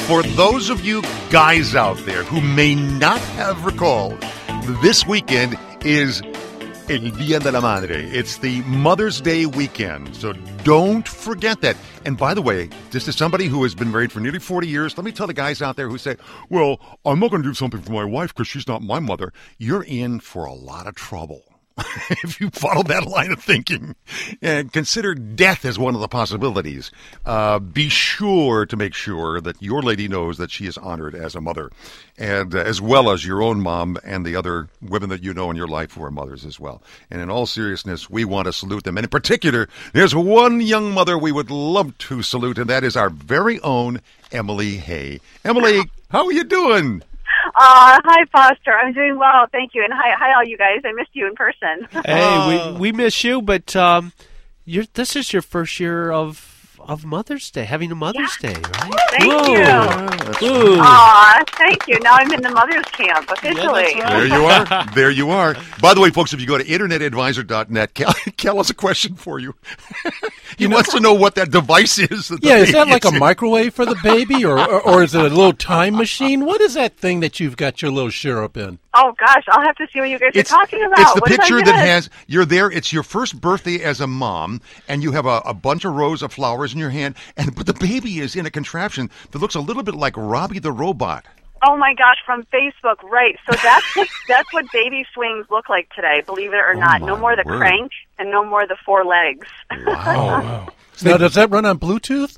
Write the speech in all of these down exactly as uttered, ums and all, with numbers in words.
For those of you guys out there who may not have recalled, this weekend is El Día de la Madre. It's the Mother's Day weekend, so don't forget that. And by the way, just as somebody who has been married for nearly forty years, let me tell the guys out there who say, well, I'm not going to do something for my wife because she's not my mother. You're in for a lot of trouble. If you follow that line of thinking and consider death as one of the possibilities, uh, be sure to make sure that your lady knows that she is honored as a mother, and uh, as well as your own mom and the other women that you know in your life who are mothers as well. And in all seriousness, we want to salute them. And in particular, there's one young mother we would love to salute, and that is our very own Emily Hay. Emily, how are you doing? Uh, hi, Foster. I'm doing well, thank you. And hi, hi, all you guys. I missed you in person. Hey, uh, we we miss you, but um, you're, this is your first year of of Mother's Day, having a Mother's yeah. Day, right? Thank Whoa. you. Aw, thank you. Now I'm in the Mother's Camp officially. Yeah, there you are. There you are. By the way, folks, if you go to internet advisor dot net, Cal, Cal has a question for you. He you know, wants to know what that device is. That yeah, is that like is a in. microwave for the baby, or, or or is it a little time machine? What is that thing that you've got your little syrup in? Oh, gosh, I'll have to see what you guys it's, are talking about. It's the what picture that has, you're there, it's your first birthday as a mom, and you have a, a bunch of rows of flowers in your hand, and but the baby is in a contraption that looks a little bit like Robbie the Robot. Oh, my gosh, from Facebook, right. So that's what, that's what baby swings look like today, believe it or oh not. No more the word. crank and no more the four legs. Wow. wow. Now, does that run on Bluetooth?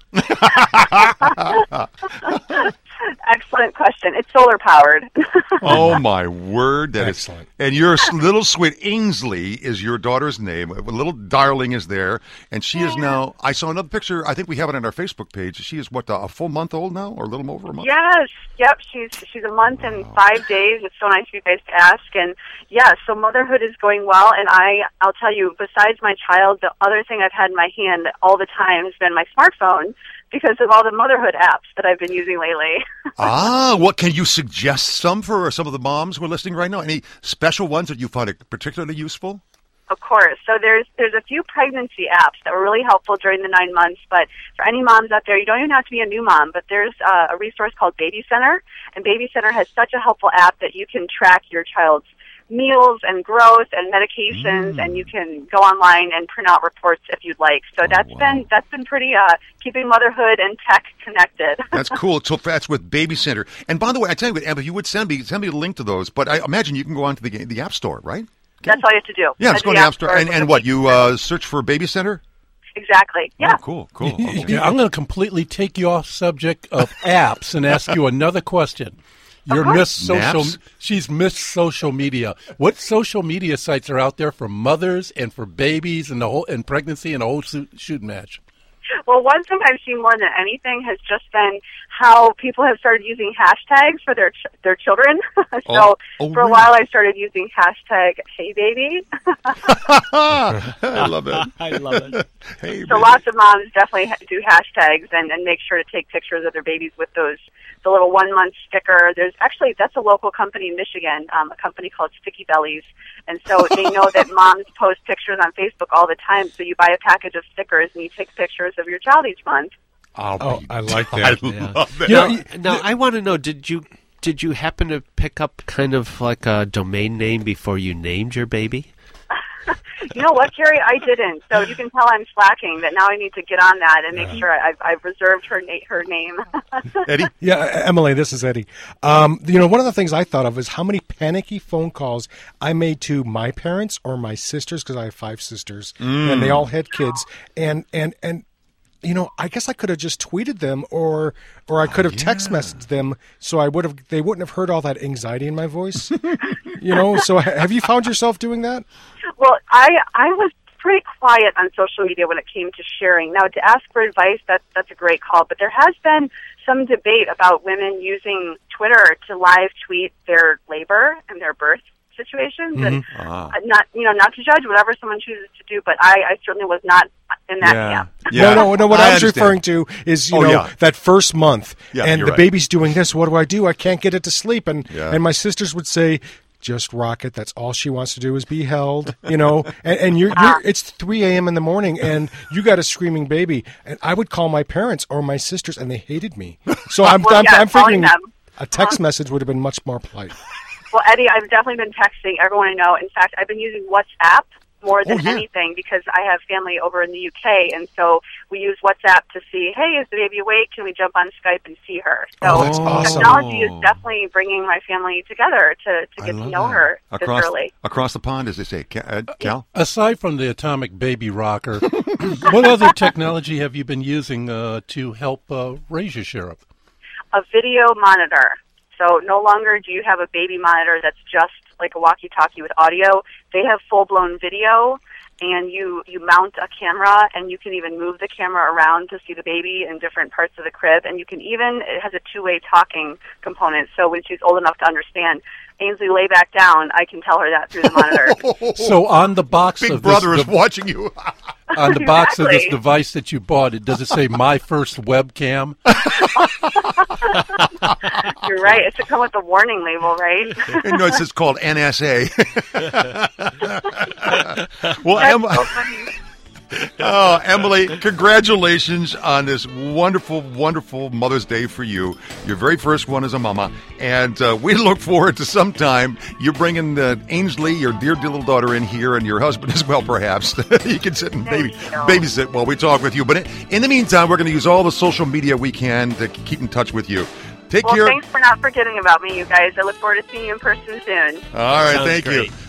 Excellent question. It's solar powered. Oh my word! That Excellent. Is, and your little sweet Ainsley is your daughter's name. A little darling is there, and she is now. I saw another picture. I think we have it on our Facebook page. She is what, a full month old now, or a little over a month? Yes. Yep. She's she's a month and five days. It's so nice of you guys to ask. And yeah, so motherhood is going well. And I I'll tell you, besides my child, the other thing I've had in my hand all the time has been my smartphone, because of all the motherhood apps that I've been using lately. Ah, what can you suggest some for some of the moms who are listening right now? Any special ones that you find particularly useful? Of course. So there's there's a few pregnancy apps that were really helpful during the nine months. But for any moms out there, you don't even have to be a new mom. But there's uh, a resource called Baby Center, and Baby Center has such a helpful app that you can track your child's meals and growth and medications, mm. and you can go online and print out reports if you'd like. So that's oh, wow. been that's been pretty uh, keeping motherhood and tech connected. That's cool. So that's with Baby Center. And by the way, I tell you what, Amber, you would send me send me a link to those. But I imagine you can go onto the the App Store, right? Okay. That's all you have to do. Yeah, just go to the App Store. And, and what, you uh, search for Baby Center? Exactly. Yeah. Oh, cool, cool. Okay. Yeah, I'm going to completely take you off subject of apps and ask you another question. You're uh-huh. Miss Social. Naps? She's Miss Social Media. What social media sites are out there for mothers and for babies and the whole and pregnancy and the whole shooting match? Well, one thing I've seen more than anything has just been how people have started using hashtags for their ch- their children. so oh, oh, for a really? while, I started using hashtag Hey Baby. I love it. I love it. Hey, so baby. lots of moms definitely ha- do hashtags and, and make sure to take pictures of their babies with those. The little one-month sticker. There's actually, that's a local company in Michigan, um, a company called Sticky Bellies. And so they know that moms post pictures on Facebook all the time. So you buy a package of stickers and you take pictures of your child each month. I'll Oh, be I like I that. Yeah. love that. You know, Now, now I want to know, did you did you happen to pick up kind of like a domain name before you named your baby? You know what, Jerry? I didn't. So you can tell I'm slacking. That now I need to get on that and make Yeah. sure I've, I've reserved her na- her name. Eddie? Yeah, Emily, this is Eddie. Um, you know, one of the things I thought of is how many panicky phone calls I made to my parents or my sisters, because I have five sisters, Mm. and they all had kids, and and and. You know, I guess I could have just tweeted them, or or I could have yeah. text messaged them, so I would have they wouldn't have heard all that anxiety in my voice. You know, so ha- have you found yourself doing that? Well, I I was pretty quiet on social media when it came to sharing. Now, to ask for advice, that, that's a great call. But there has been some debate about women using Twitter to live tweet their labor and their birth situations. Mm-hmm. And ah. not, you know, not to judge whatever someone chooses to do, but I, I certainly was not in that yeah. camp. Yeah. No, no, no. What I, I was understand. referring to is, you Oh, know, yeah. that first month, Yeah, and you're the right. baby's doing this. What do I do? I can't get it to sleep. And Yeah. and my sisters would say, just rocket. That's all she wants to do is be held, you know. And, and you're, you're it's three a.m. in the morning, and you got a screaming baby. And I would call my parents or my sisters, and they hated me. So I'm, well, I'm, yeah, I'm figuring them. a text message would have been much more polite. Well, Eddie, I've definitely been texting everyone I know. In fact, I've been using WhatsApp more than oh, yeah. anything because I have family over in the U K, and so we use WhatsApp to see, hey, is the baby awake? Can we jump on Skype and see her? So oh, that's awesome. Technology is definitely bringing my family together to, to get to know that. her across, this early. Across the pond, as they say. Cal? Cal? Aside from the atomic baby rocker, what other technology have you been using uh, to help uh, raise your sheriff? A video monitor. So no longer do you have a baby monitor that's just like a walkie-talkie with audio. They have full-blown video, and you, you mount a camera, and you can even move the camera around to see the baby in different parts of the crib, and you can even, it has a two-way talking component, so when she's old enough to understand, Ainsley, lay back down, I can tell her that through the monitor. So on the box Big of brother this is watching you. on the box of this Exactly. device that you bought, it does it say "My First Webcam"? You're right. It should come with a warning label, right? You know, it's just called N S A. Well, That's Em- so funny. oh, Emily, congratulations on this wonderful, wonderful Mother's Day for you. Your very first one as a mama. And uh, we look forward to sometime you bringing uh, Ainsley, your dear, dear little daughter, in here, and your husband as well, perhaps. You can sit and baby, babysit while we talk with you. But in the meantime, we're going to use all the social media we can to keep in touch with you. Take Well, care. thanks for not forgetting about me, you guys. I look forward to seeing you in person soon. All right, Sounds thank great. you.